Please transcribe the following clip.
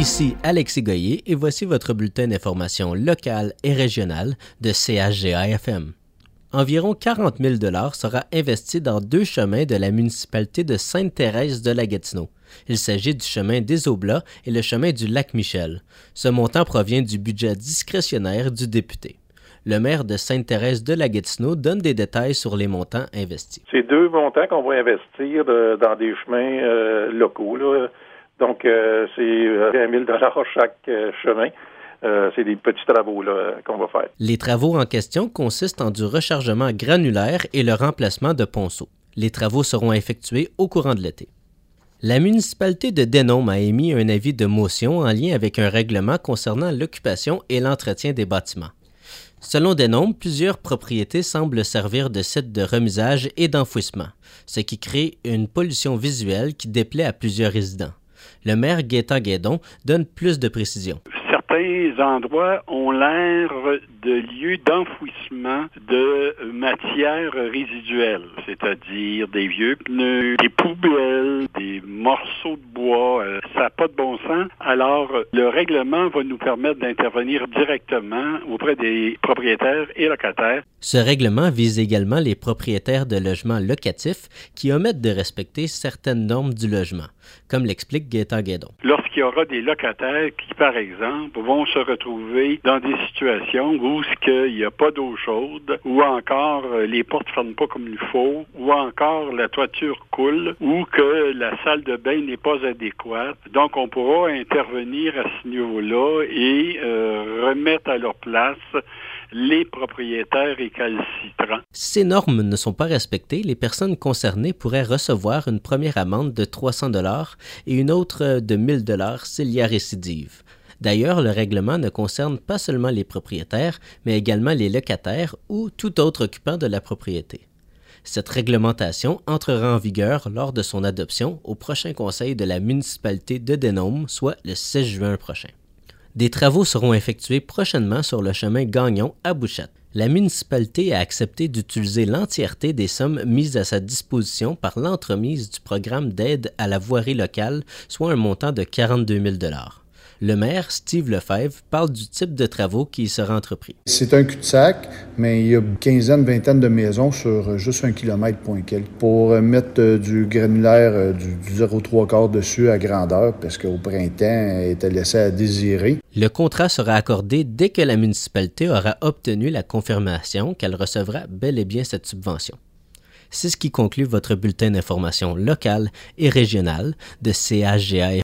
Ici Alexis Goyer et voici votre bulletin d'information locale et régionale de CHGA-FM. Environ 40 000 $ sera investi dans 2 chemins de la municipalité de Sainte-Thérèse de la Gatineau. Il s'agit du chemin des Aublats et le chemin du Lac-Michel. Ce montant provient du budget discrétionnaire du député. Le maire de Sainte-Thérèse de la Gatineau donne des détails sur les montants investis. C'est 2 montants qu'on va investir dans des chemins locaux, là. Donc, c'est 20 000 $ chaque chemin. C'est des petits travaux là, qu'on va faire. Les travaux en question consistent en du rechargement granulaire et le remplacement de ponceaux. Les travaux seront effectués au courant de l'été. La municipalité de Denôme a émis un avis de motion en lien avec un règlement concernant l'occupation et l'entretien des bâtiments. Selon Denôme, plusieurs propriétés semblent servir de sites de remisage et d'enfouissement, ce qui crée une pollution visuelle qui déplaît à plusieurs résidents. Le maire Gaétan Guédon donne plus de précisions. Certains endroits ont l'air de lieux d'enfouissement de matières résiduelles, c'est-à-dire des vieux pneus, des poubelles, des morceaux de bois. Ça n'a pas de bon sens. Alors, le règlement va nous permettre d'intervenir directement auprès des propriétaires et locataires. Ce règlement vise également les propriétaires de logements locatifs qui omettent de respecter certaines normes du logement, comme l'explique Gaétan Guédon. Lorsqu'il y aura des locataires qui, par exemple, vont se retrouver dans des situations où il n'y a pas d'eau chaude, ou encore les portes ne ferment pas comme il faut, ou encore la toiture coule, ou que la salle de bain n'est pas adéquate. Donc, on pourra intervenir à ce niveau-là et remettre à leur place les propriétaires récalcitrants. Si ces normes ne sont pas respectées, les personnes concernées pourraient recevoir une première amende de 300 $ et une autre de 1 000 $ s'il y a récidive. D'ailleurs, le règlement ne concerne pas seulement les propriétaires, mais également les locataires ou tout autre occupant de la propriété. Cette réglementation entrera en vigueur lors de son adoption au prochain conseil de la municipalité de Denôme, soit le 6 juin prochain. Des travaux seront effectués prochainement sur le chemin Gagnon à Bouchette. La municipalité a accepté d'utiliser l'entièreté des sommes mises à sa disposition par l'entremise du programme d'aide à la voirie locale, soit un montant de 42 000 $. Le maire, Steve Lefebvre, parle du type de travaux qui y sera entrepris. C'est un cul-de-sac, mais il y a une quinzaine, vingtaine de maisons sur juste 1 kilomètre point quelques. Pour mettre du granulaire, du 0,3 dessus à grandeur, parce qu'au printemps, elle était laissée à désirer. Le contrat sera accordé dès que la municipalité aura obtenu la confirmation qu'elle recevra bel et bien cette subvention. C'est ce qui conclut votre bulletin d'information locale et régionale de CHGA.